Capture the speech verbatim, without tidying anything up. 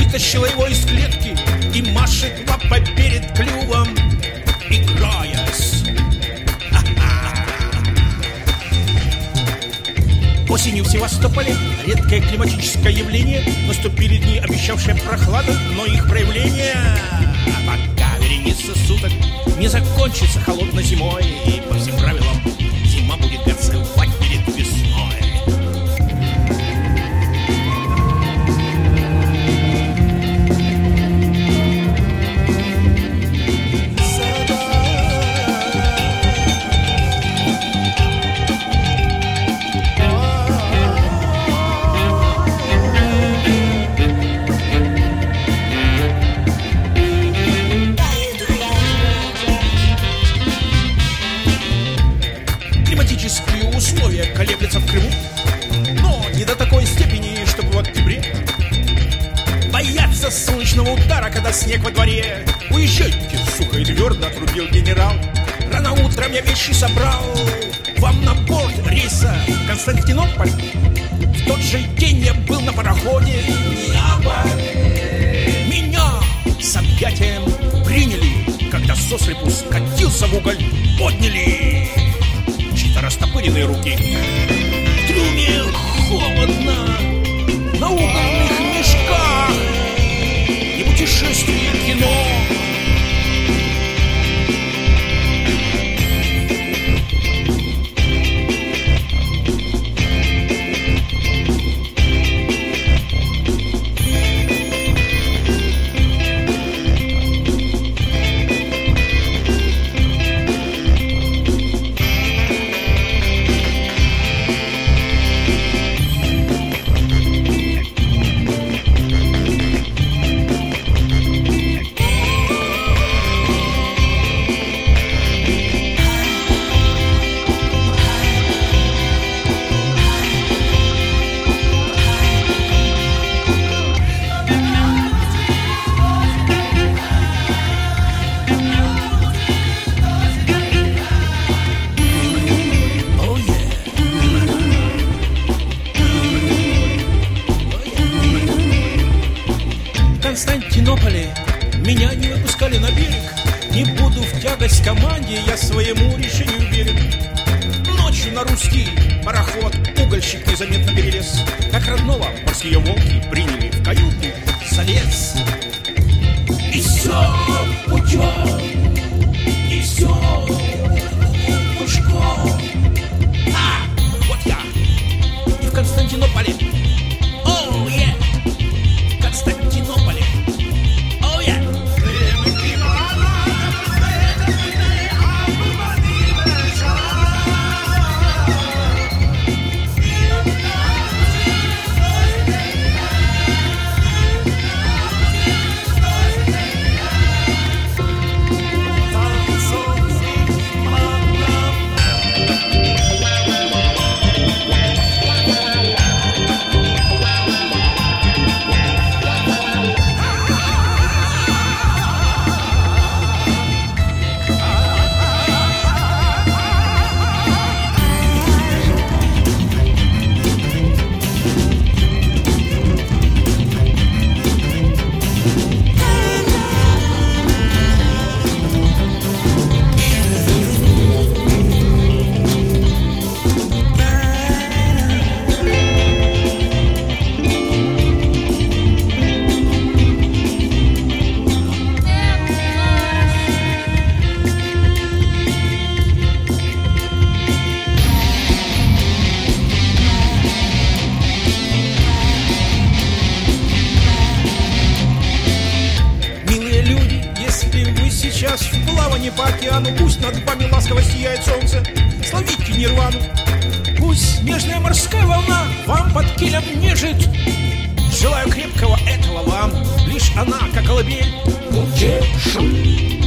вытащила его из клетки и машет лапой перед клювом, играясь. Осенью в Севастополе редкое климатическое явление. Наступили дни, обещавшие прохладу, но их проявление пока вереница суток не закончится холодной зимой. И по всем правилам зима будет горцевать перед весной. Климатические условия колеблются в Крыму, но не до такой степени, чтобы в октябре бояться солнечного удара, когда снег во дворе. Уезжайте, сухо и твердо отрубил генерал. Рано утром я вещи собрал. Вам на борт рейса в Константинополь. В тот же день я был на пароходе. Меня с объятием приняли, когда сослепу скатился в уголь. Подняли чьи-то растопыренные руки. В трюме холодно, на угольных мешках. Не путешествие, кино. В Константинополе меня не выпускали на берег. Не буду в тягость команде, я своему решению верен. Ночью на русский пароход угольщик незаметно перелез. Как родного морские волки приняли в каюту, залез. И все путем, и все пушком. А, вот я и в Константинополе. Оу, oh, yeah. Константинополе. Оу, oh, yeah. Сейчас в плавании по океану, пусть над вами ласково сияет солнце. Словите нирвану, пусть нежная морская волна вам под килем нежит. Желаю крепкого этого вам, лишь она, как колыбель, утешит.